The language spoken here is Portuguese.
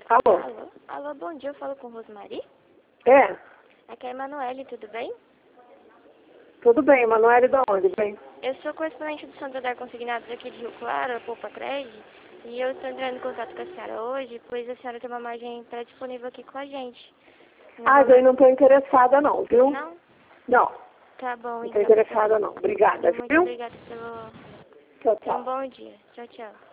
Alô? Alô? Alô, bom dia, eu falo com Rosmari? É? Aqui é a Emanuele, tudo bem? Tudo bem, Manoel, de onde vem? Eu sou correspondente do Santander Consignados aqui de Rio Claro, Poupa Crédito, e eu estou entrando em contato com a senhora hoje, pois a senhora tem uma margem pré-disponível aqui com a gente. Eu não estou interessada não, viu? Não? Não, Tá bom, não estou então. interessada não. Obrigada, Muito viu? obrigada pelo... Tchau, Tenha um tchau. bom dia. Tchau, tchau.